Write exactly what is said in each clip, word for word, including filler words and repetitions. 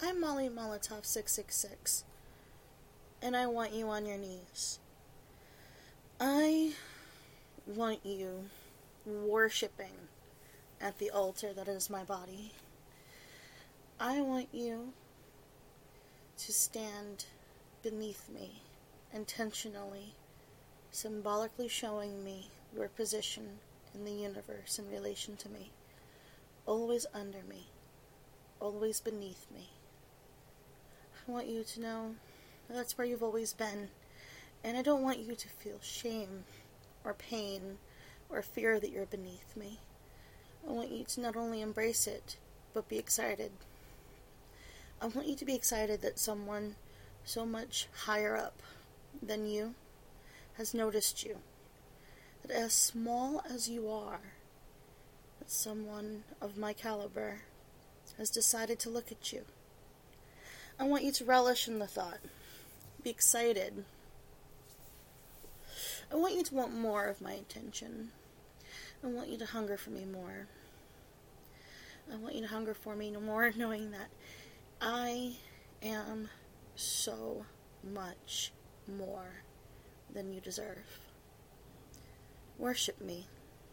I'm Molly Molotov six six six, and I want you on your knees. I want you worshipping at the altar that is my body. I want you to stand beneath me, intentionally, symbolically showing me your position in the universe in relation to me. Always under me, always beneath me. I want you to know that's where you've always been, and I don't want you to feel shame or pain or fear that you're beneath me. I want you to not only embrace it, but be excited. I want you to be excited that someone so much higher up than you has noticed you. That as small as you are, that someone of my caliber has decided to look at you. I want you to relish in the thought. Be excited. I want you to want more of my attention. I want you to hunger for me more. I want you to hunger for me more, knowing that I am so much more than you deserve. Worship me.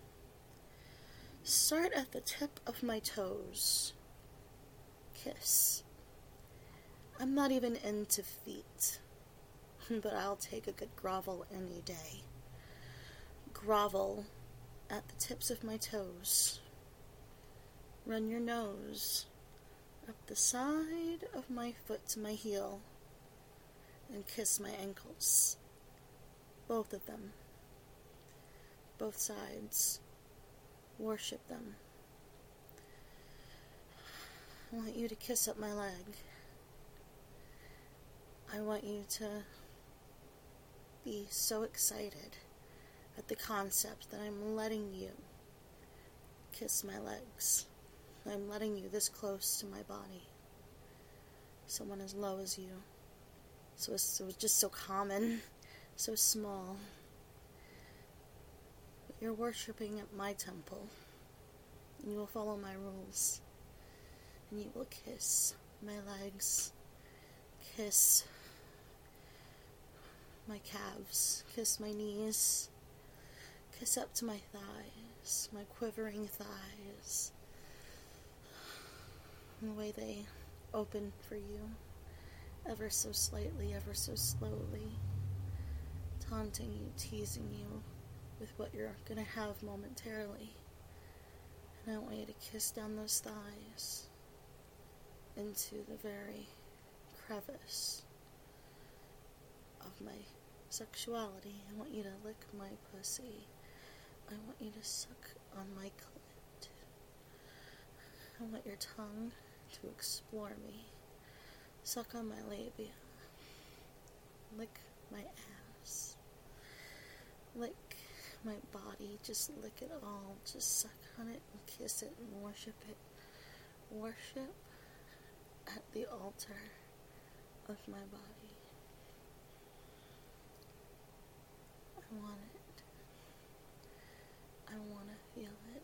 Start at the tip of my toes. Kiss. I'm not even into feet, but I'll take a good grovel any day. Grovel at the tips of my toes. Run your nose up the side of my foot to my heel and kiss my ankles. Both of them. Both sides. Worship them. I want you to kiss up my leg. I want you to be so excited at the concept that I'm letting you kiss my legs. I'm letting you this close to my body. Someone as low as you. So it's, it was just so common, so small. But you're worshiping at my temple, and you will follow my rules, and you will kiss my legs, kiss my calves, kiss my knees, kiss up to my thighs, my quivering thighs, and the way they open for you, ever so slightly, ever so slowly, taunting you, teasing you with what you're going to have momentarily. And I want you to kiss down those thighs into the very crevice of my sexuality. I want you to lick my pussy. I want you to suck on my clit. I want your tongue to explore me. Suck on my labia. Lick my ass. Lick my body. Just lick it all. Just suck on it and kiss it and worship it. Worship at the altar of my body. I want it. I want to feel it.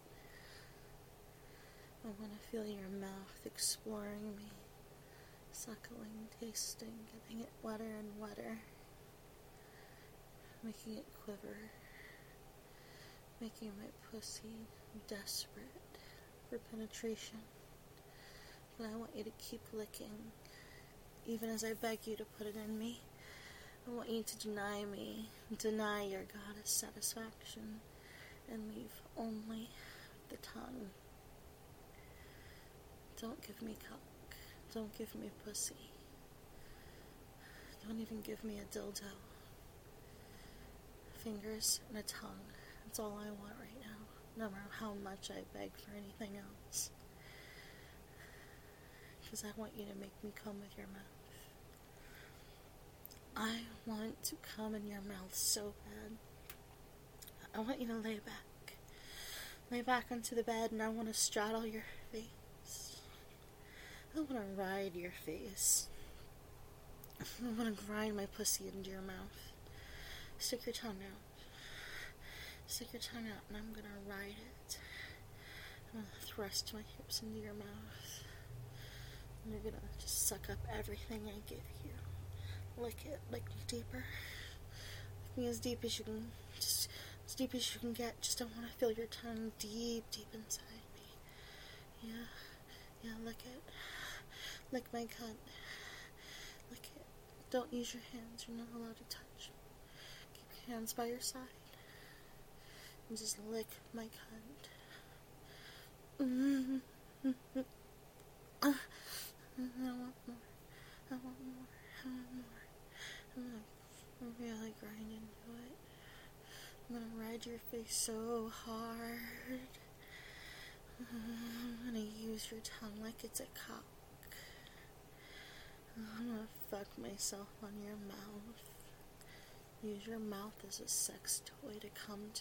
I want to feel your mouth exploring me, suckling, tasting, getting it wetter and wetter, making it quiver, making my pussy desperate for penetration. But I want you to keep licking, even as I beg you to put it in me. I want you to deny me, deny your goddess satisfaction, and leave only the tongue. Don't give me cock. Don't give me pussy. Don't even give me a dildo. Fingers and a tongue. That's all I want right now, no matter how much I beg for anything else. Because I want you to make me come with your mouth. I want to come in your mouth so bad. I want you to lay back. Lay back onto the bed, and I want to straddle your face. I want to ride your face. I want to grind my pussy into your mouth. Stick your tongue out. Stick your tongue out, and I'm going to ride it. I'm going to thrust my hips into your mouth. And you're gonna just suck up everything I give you. Lick it, lick me deeper. Lick me as deep as you can, just as deep as you can get. Just don't want to feel your tongue deep, deep inside me. Yeah, yeah, lick it. Lick my cunt. Lick it. Don't use your hands, you're not allowed to touch. Keep your hands by your side. And just lick my cunt. Mm-hmm. Mm-hmm. Uh, I want more. I want more. I want more. I'm gonna really grind into it. I'm gonna ride your face so hard. I'm gonna use your tongue like it's a cock. I'm gonna fuck myself on your mouth. Use your mouth as a sex toy to come to.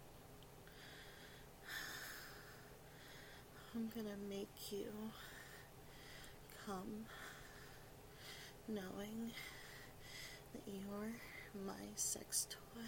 I'm gonna make you come knowing that you're my sex toy,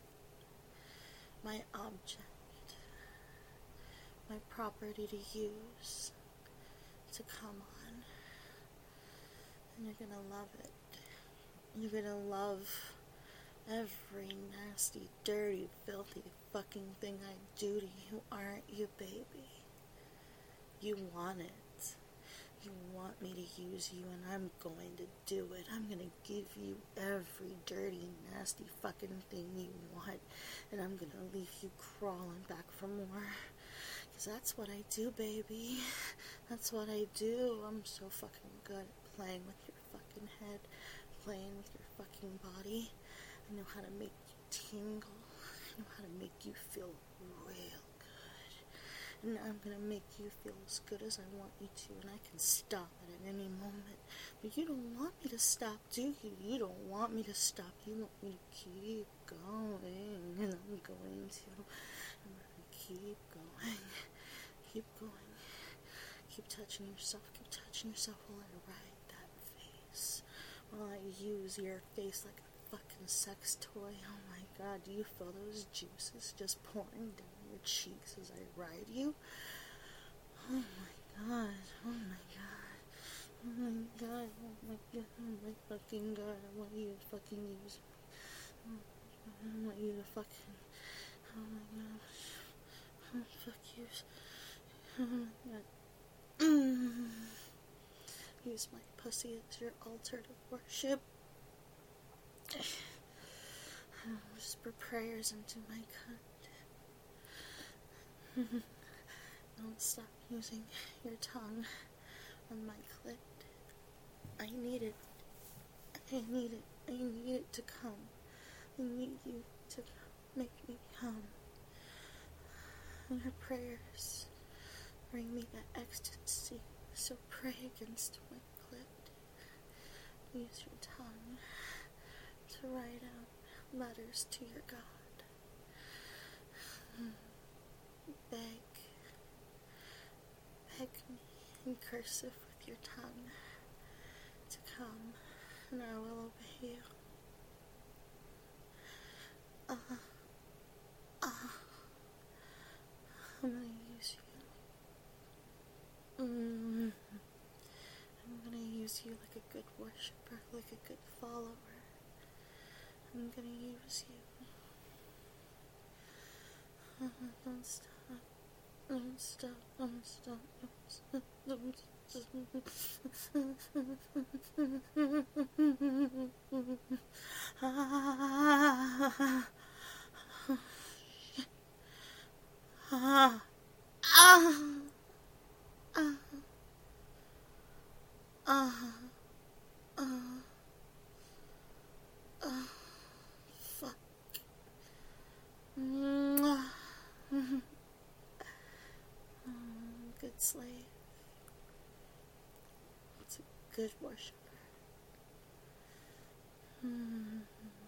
my object, my property to use, to come on. And you're gonna love it. You're gonna love every nasty, dirty, filthy fucking thing I do to you, aren't you, baby? You want it. You want me to use you, and I'm going to do it. I'm going to give you every dirty, nasty fucking thing you want, and I'm going to leave you crawling back for more. Because that's what I do, baby. That's what I do. I'm so fucking good at playing with your fucking head, playing with your fucking body. I know how to make you tingle. I know how to make you feel real good. And I'm going to make you feel as good as I want you to, and I can stop it at any moment. But you don't want me to stop, do you? You don't want me to stop. You want me to keep going, and I'm going to. I'm going to keep going. Keep going. Keep touching yourself. Keep touching yourself while I ride that face. While I use your face like a fucking sex toy. Oh my god, do you feel those juices just pouring down your cheeks as I ride you? Oh my god, oh my god, oh my god, oh my god, oh my fucking god, I want you to fucking use me. I want you to fucking, oh my gosh, oh fuck you, oh my god. Mm. Use my pussy as your altar to worship. Whisper prayers into my cunt. Don't stop using your tongue on my clit. I need it. I need it. I need it to come. I need you to make me come. Your prayers bring me that ecstasy. So pray against my clit. Use your tongue to write out letters to your God. Beg. Beg me in cursive with your tongue to come, and I will obey you. Ah. Uh, ah. Uh, I'm gonna use you. Mm. I'm gonna use you like a good worshiper, like a good follower. I'm gonna use you. Uh, don't stop. Don't stop. Don't stop. Don't stop. Ah. Ah. Ah. Ah. Ah. Ah. Ah. Fuck. Mwah. Good slave. It's a good worshiper. Mm-hmm.